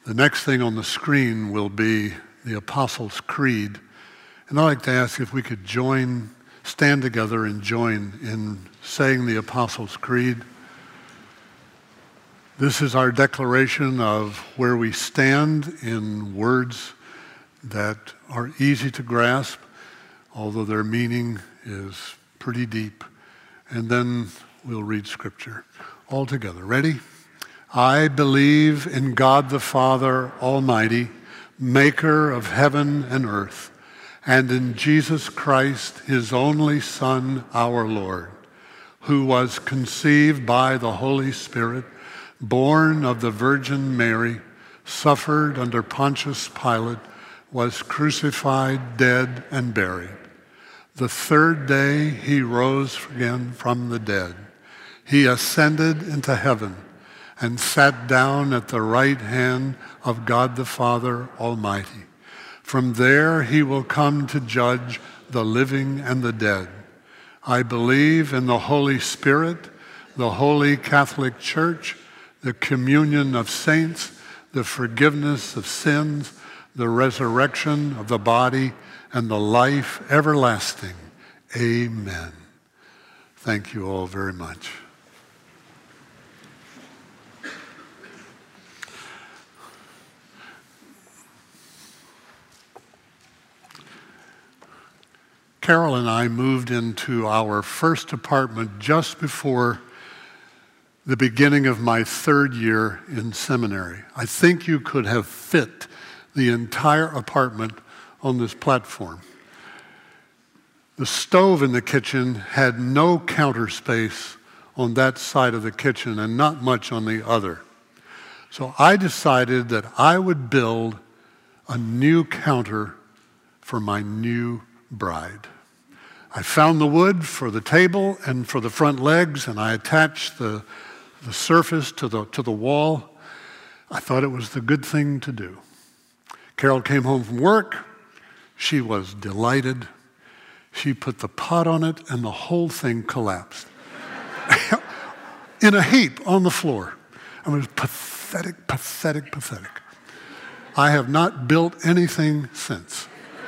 The next thing on the screen will be the Apostles' Creed. And I'd like to ask if we could stand together and join in saying the Apostles' Creed. This is our declaration of where we stand in words that are easy to grasp, although their meaning is pretty deep. And then we'll read Scripture all together. Ready? I believe in God the Father Almighty, maker of heaven and earth, and in Jesus Christ, his only Son, our Lord, who was conceived by the Holy Spirit, born of the Virgin Mary, suffered under Pontius Pilate, was crucified, dead, and buried. The third day he rose again from the dead. He ascended into heaven and sat down at the right hand of God the Father Almighty. From there he will come to judge the living and the dead. I believe in the Holy Spirit, the Holy Catholic Church, the communion of saints, the forgiveness of sins, the resurrection of the body, and the life everlasting. Amen. Thank you all very much. Carol and I moved into our first apartment just before the beginning of my third year in seminary. I think you could have fit the entire apartment on this platform. The stove in the kitchen had no counter space on that side of the kitchen and not much on the other. So I decided that I would build a new counter for my new bride. I found the wood for the table and for the front legs, and I attached the surface to the wall. I thought it was the good thing to do. Carol came home from work. She was delighted. She put the pot on it, and the whole thing collapsed. In a heap on the floor. I mean, it was pathetic, pathetic, pathetic. I have not built anything since.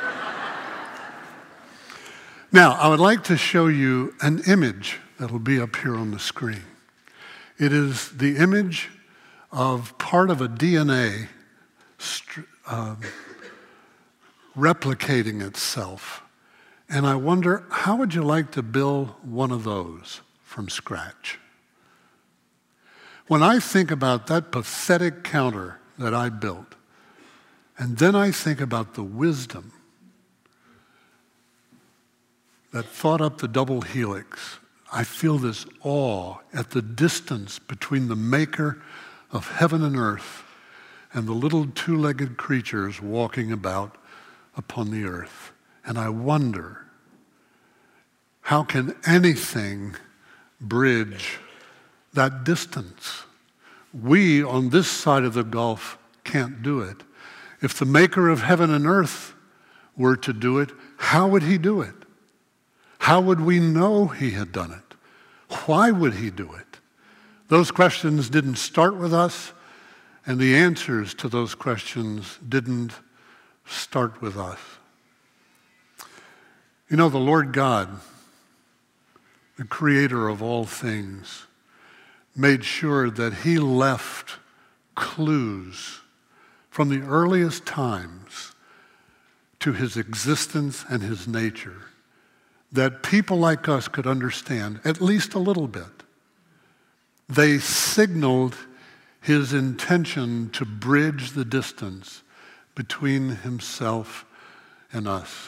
Now, I would like to show you an image that will be up here on the screen. It is the image of part of a DNA replicating itself. And I wonder, how would you like to build one of those from scratch? When I think about that pathetic counter that I built, and then I think about the wisdom that thought up the double helix, I feel this awe at the distance between the maker of heaven and earth and the little two-legged creatures walking about upon the earth. And I wonder, how can anything bridge that distance? We on this side of the gulf can't do it. If the maker of heaven and earth were to do it, how would he do it? How would we know he had done it? Why would he do it? Those questions didn't start with us, and the answers to those questions didn't start with us. You know, the Lord God, the creator of all things, made sure that he left clues from the earliest times to his existence and his nature that people like us could understand, at least a little bit. They signaled his intention to bridge the distance between himself and us.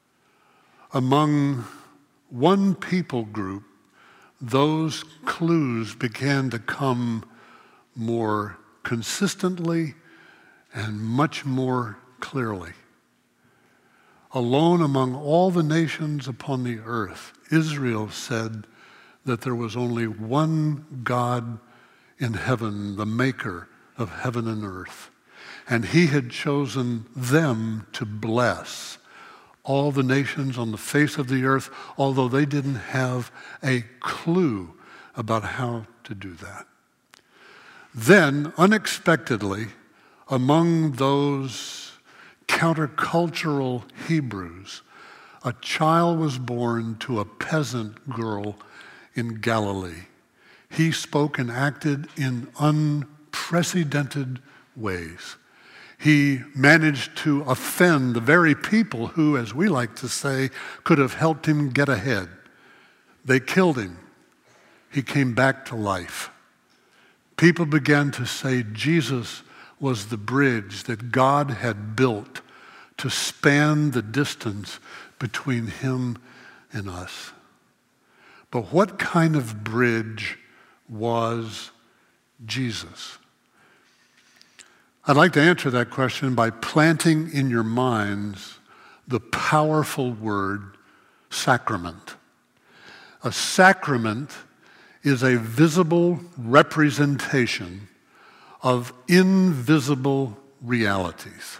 Among one people group, those clues began to come more consistently and much more clearly. Alone among all the nations upon the earth, Israel said that there was only one God in heaven, the maker of heaven and earth. And he had chosen them to bless all the nations on the face of the earth, although they didn't have a clue about how to do that. Then, unexpectedly, among those countercultural Hebrews, a child was born to a peasant girl in Galilee. He spoke and acted in unprecedented ways. He managed to offend the very people who, as we like to say, could have helped him get ahead. They killed him. He came back to life. People began to say Jesus was the bridge that God had built to span the distance between him and us. But what kind of bridge was Jesus? I'd like to answer that question by planting in your minds the powerful word sacrament. A sacrament is a visible representation of invisible realities.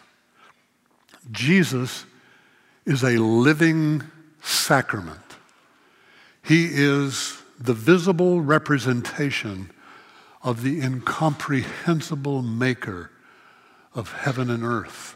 Jesus is a living sacrament. He is the visible representation of the incomprehensible maker of heaven and earth.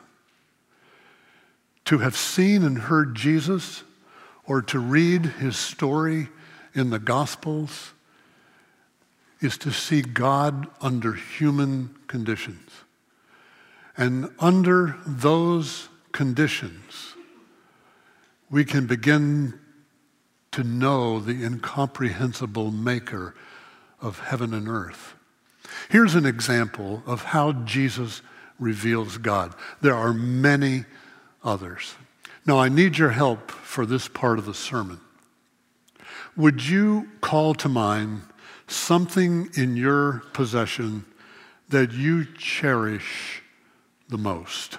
To have seen and heard Jesus, or to read his story in the Gospels, is to see God under human conditions. And under those conditions, we can begin to know the incomprehensible maker of heaven and earth. Here's an example of how Jesus reveals God. There are many others. Now, I need your help for this part of the sermon. Would you call to mind something in your possession that you cherish the most?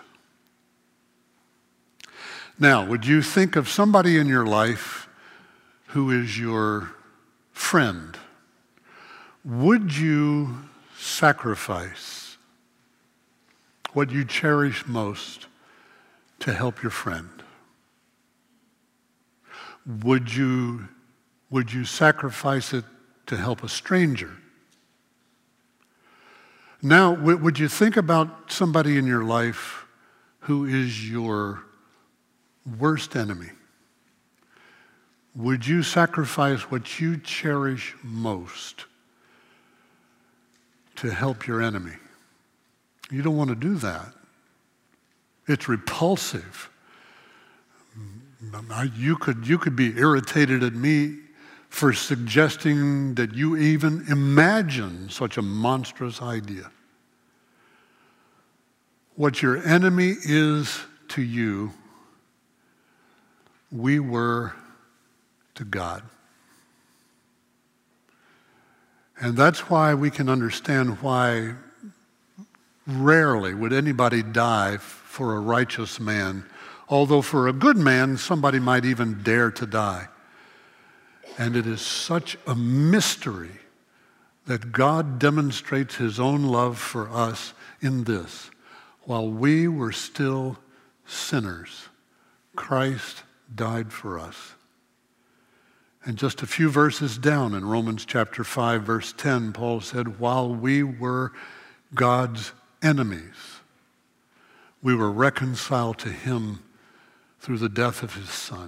Now, would you think of somebody in your life who is your friend? Would you sacrifice what you cherish most to help your friend? Would you sacrifice it to help a stranger? Now, would you think about somebody in your life who is your worst enemy? Would you sacrifice what you cherish most to help your enemy? You don't want to do that. It's repulsive. You could be irritated at me for suggesting that you even imagine such a monstrous idea. What your enemy is to you, we were to God. And that's why we can understand why rarely would anybody die for a righteous man, although for a good man, somebody might even dare to die. And it is such a mystery that God demonstrates his own love for us in this. While we were still sinners, Christ died for us. And just a few verses down in Romans chapter 5, verse 10, Paul said, while we were God's enemies, we were reconciled to him through the death of his Son.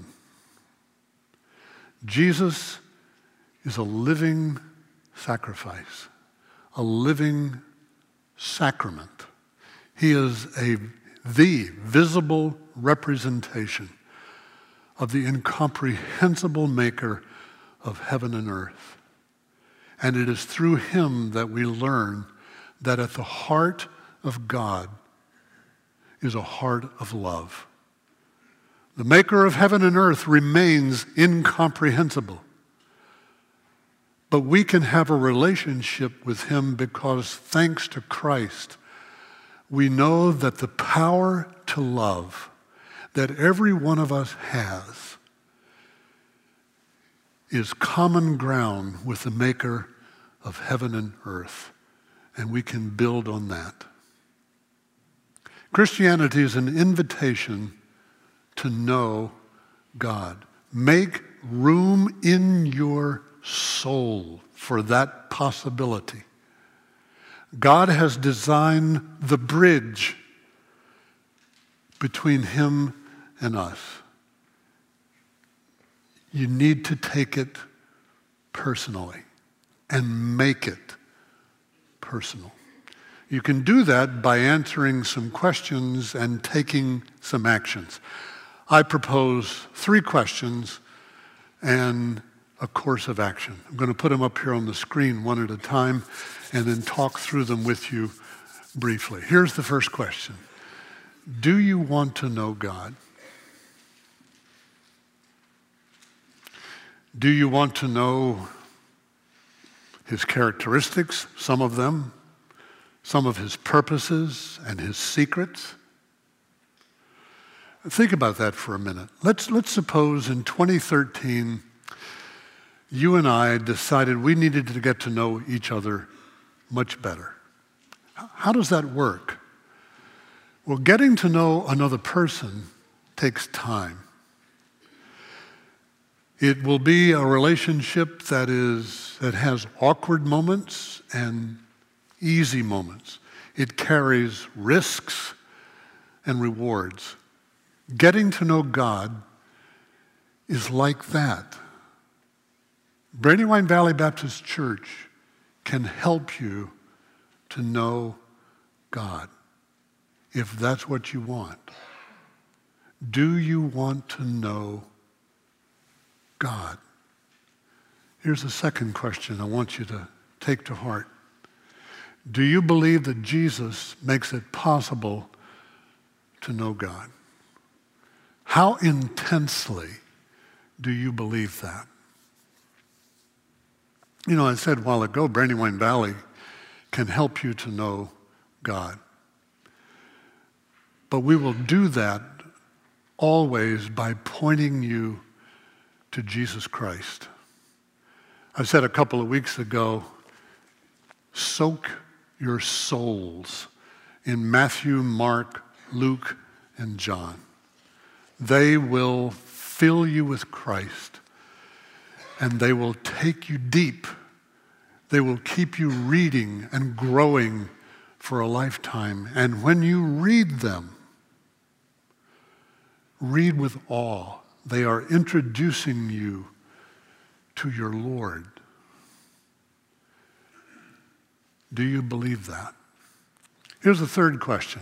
Jesus is a living sacrifice, a living sacrament. He is the visible representation of the incomprehensible maker of heaven and earth. And it is through him that we learn that at the heart of God is a heart of love. The maker of heaven and earth remains incomprehensible. But we can have a relationship with him because, thanks to Christ, we know that the power to love that every one of us has is common ground with the maker of heaven and earth, and we can build on that. Christianity is an invitation to know God. Make room in your soul for that possibility. God has designed the bridge between him and us. You need to take it personally and make it personal. You can do that by answering some questions and taking some actions. I propose 3 questions and a course of action. I'm going to put them up here on the screen one at a time and then talk through them with you briefly. Here's the first question. Do you want to know God? Do you want to know his characteristics, some of them, some of his purposes and his secrets? Think about that for a minute. Let's suppose in 2013, you and I decided we needed to get to know each other much better. How does that work? Well, getting to know another person takes time. It will be a relationship that has awkward moments and easy moments. It carries risks and rewards. Getting to know God is like that. Brandywine Valley Baptist Church can help you to know God, if that's what you want. Do you want to know God? Here's a second question I want you to take to heart. Do you believe that Jesus makes it possible to know God? How intensely do you believe that? You know, I said a while ago, Brandywine Valley can help you to know God. But we will do that always by pointing you to Jesus Christ. I said a couple of weeks ago, soak your souls in Matthew, Mark, Luke, and John. They will fill you with Christ, and they will take you deep. They will keep you reading and growing for a lifetime. And when you read them, read with awe. They are introducing you to your Lord. Do you believe that? Here's the third question.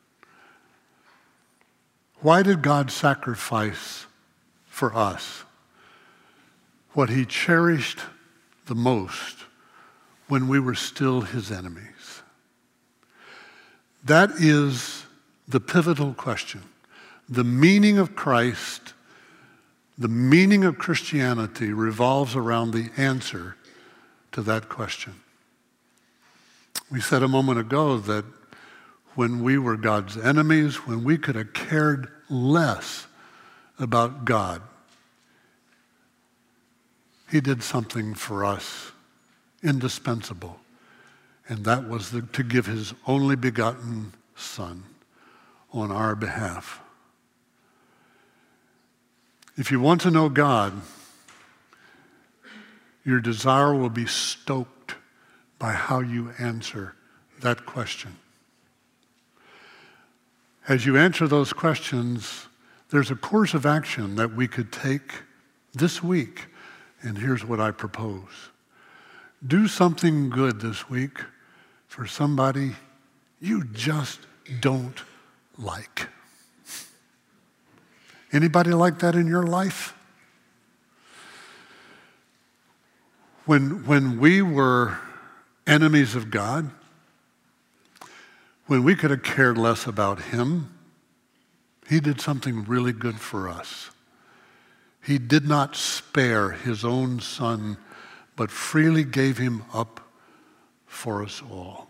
Why did God sacrifice for us what he cherished the most when we were still his enemies? That is the pivotal question. The meaning of Christ, the meaning of Christianity revolves around the answer to that question. We said a moment ago that when we were God's enemies, when we could have cared less about God, he did something for us indispensable, and that was to give his only begotten Son on our behalf. If you want to know God, your desire will be stoked by how you answer that question. As you answer those questions, there's a course of action that we could take this week, and here's what I propose. Do something good this week for somebody you just don't like. Anybody like that in your life? When we were enemies of God, when we could have cared less about him, he did something really good for us. He did not spare his own Son, but freely gave him up for us all.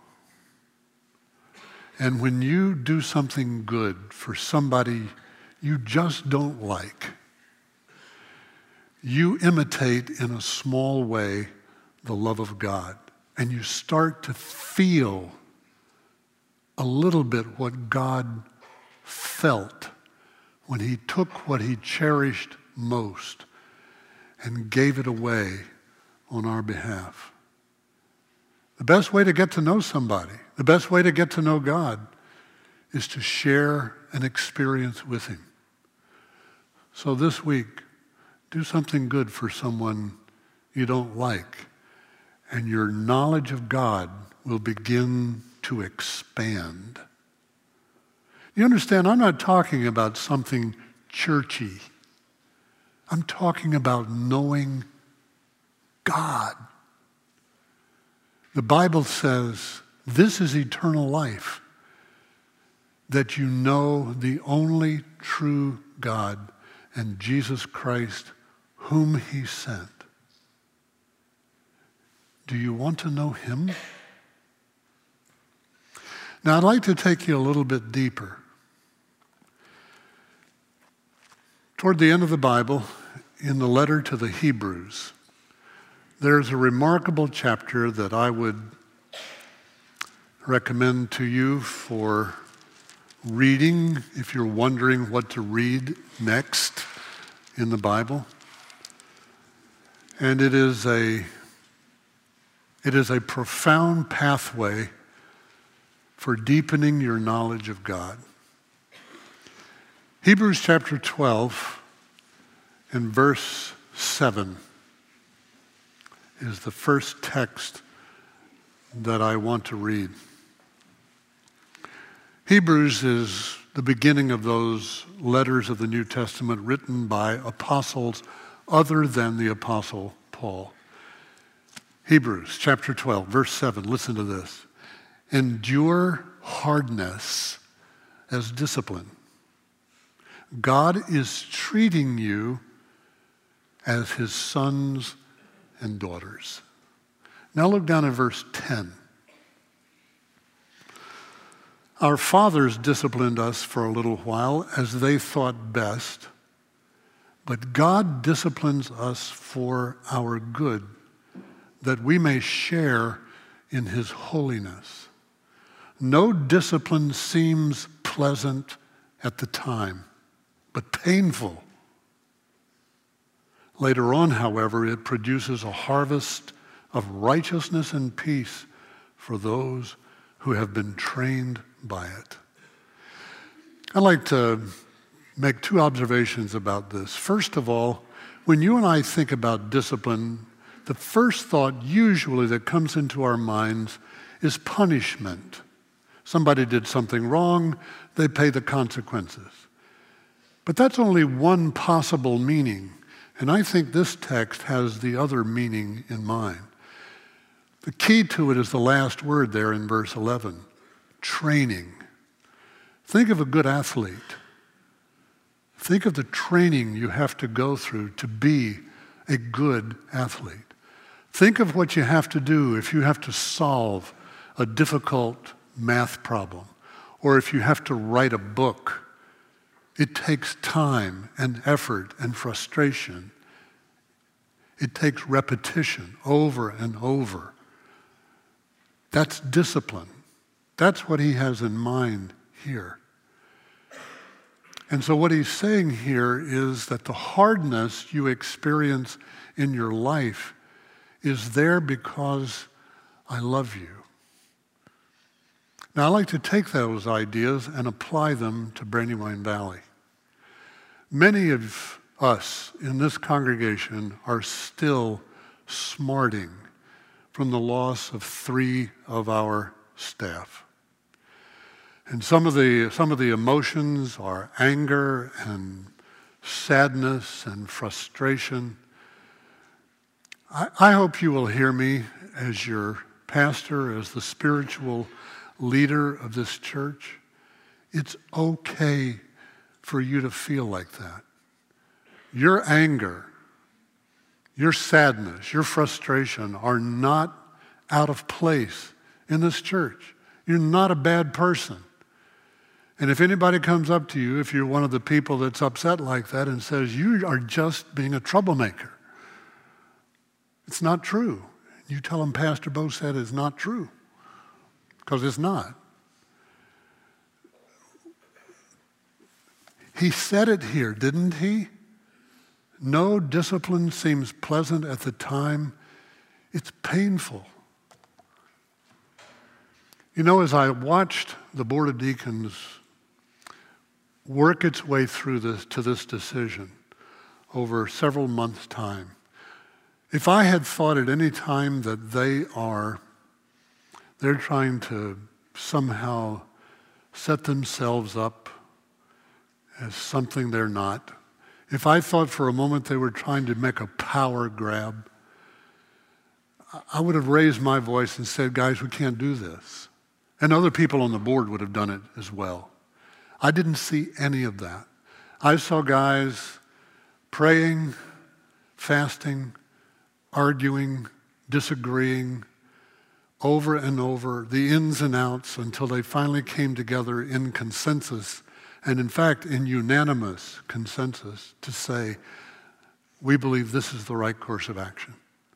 And when you do something good for somebody you just don't like, you imitate in a small way the love of God, and you start to feel a little bit what God felt when he took what he cherished most and gave it away on our behalf. The best way to get to know somebody, the best way to get to know God is to share an experience with him. So this week, do something good for someone you don't like, and your knowledge of God will begin to expand. You understand, I'm not talking about something churchy. I'm talking about knowing God. The Bible says this is eternal life, that you know the only true God and Jesus Christ, whom he sent. Do you want to know him? Now, I'd like to take you a little bit deeper. Toward the end of the Bible, in the letter to the Hebrews, there's a remarkable chapter that I would recommend to you for reading if you're wondering what to read next in the Bible. And it is a profound pathway for deepening your knowledge of God. Hebrews chapter 12 and verse 7 is the first text that I want to read. Hebrews is the beginning of those letters of the New Testament written by apostles other than the Apostle Paul. Hebrews chapter 12, verse 7, listen to this. Endure hardness as discipline. God is treating you as his sons and daughters. Now look down at verse 10. Our fathers disciplined us for a little while as they thought best, but God disciplines us for our good, that we may share in his holiness. No discipline seems pleasant at the time, but painful. Later on, however, it produces a harvest of righteousness and peace for those who have been trained by it. I'd like to make two observations about this. First of all, when you and I think about discipline, the first thought usually that comes into our minds is punishment. Somebody did something wrong, they pay the consequences. But that's only one possible meaning, and I think this text has the other meaning in mind. The key to it is the last word there in verse 11, training. Think of a good athlete. Think of the training you have to go through to be a good athlete. Think of what you have to do if you have to solve a difficult math problem, or if you have to write a book. It takes time and effort and frustration. It takes repetition over and over. That's discipline. That's what he has in mind here. And so what he's saying here is that the hardness you experience in your life is there because I love you. Now, I like to take those ideas and apply them to Brandywine Valley. Many of us in this congregation are still smarting from the loss of 3 of our staff. And some of the emotions are anger and sadness and frustration. I hope you will hear me as your pastor, as the spiritual leader of this church. It's okay for you to feel like that. Your anger, your sadness, your frustration are not out of place in this church. You're not a bad person. And if anybody comes up to you, if you're one of the people that's upset like that and says, you are just being a troublemaker, it's not true. You tell them Pastor Bo said it's not true, because it's not. He said it here, didn't he? No discipline seems pleasant at the time. It's painful. You know, as I watched the Board of Deacons work its way through this decision over several months' time, if I had thought at any time that they're trying to somehow set themselves up as something they're not, if I thought for a moment they were trying to make a power grab, I would have raised my voice and said, guys, we can't do this. And other people on the board would have done it as well. I didn't see any of that. I saw guys praying, fasting, arguing, disagreeing, over and over, the ins and outs, until they finally came together in consensus, and in fact, in unanimous consensus, to say, we believe this is the right course of action.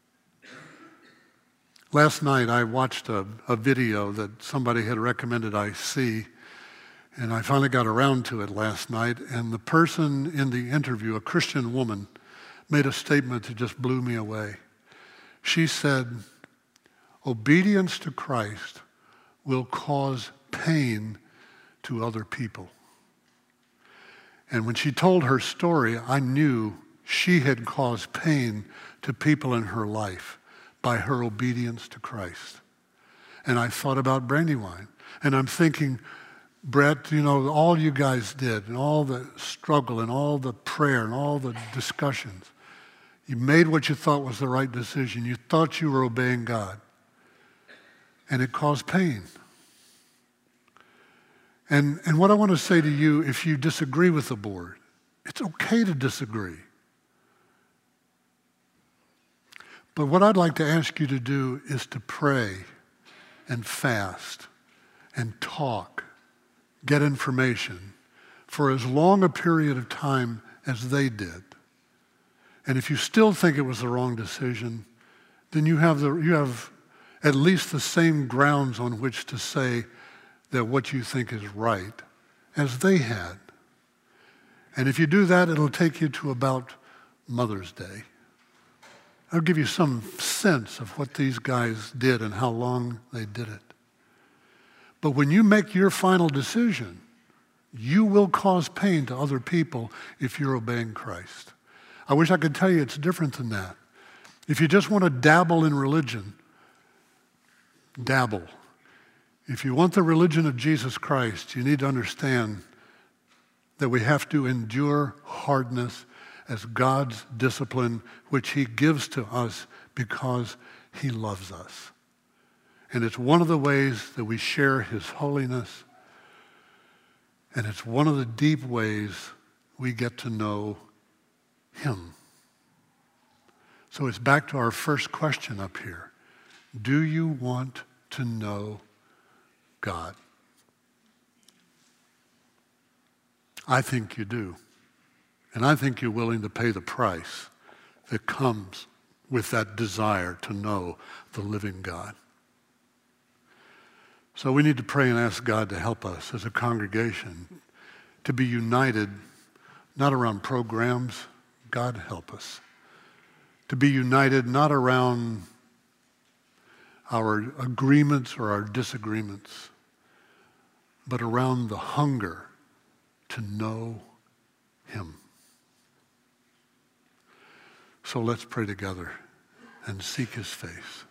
Last night, I watched a video that somebody had recommended I see, and I finally got around to it last night, and the person in the interview, a Christian woman, made a statement that just blew me away. She said, obedience to Christ will cause pain to other people. And when she told her story, I knew she had caused pain to people in her life by her obedience to Christ. And I thought about Brandywine. And I'm thinking, Brett, you know, all you guys did, and all the struggle, and all the prayer, and all the discussions, you made what you thought was the right decision. You thought you were obeying God. And it caused pain. And what I want to say to you, if you disagree with the board, it's okay to disagree. But what I'd like to ask you to do is to pray and fast and talk, get information for as long a period of time as they did. And if you still think it was the wrong decision, then you have at least the same grounds on which to say that what you think is right as they had. And if you do that, it'll take you to about Mother's Day. I'll give you some sense of what these guys did and how long they did it. But when you make your final decision, you will cause pain to other people if you're obeying Christ. I wish I could tell you it's different than that. If you just want to dabble in religion, dabble. If you want the religion of Jesus Christ, you need to understand that we have to endure hardness as God's discipline, which he gives to us because he loves us. And it's one of the ways that we share his holiness, and it's one of the deep ways we get to know him. So it's back to our first question up here. Do you want to know God? I think you do. And I think you're willing to pay the price that comes with that desire to know the living God. So we need to pray and ask God to help us as a congregation to be united, not around programs, God help us, to be united not around our agreements or our disagreements, but around the hunger to know him. So let's pray together and seek his face.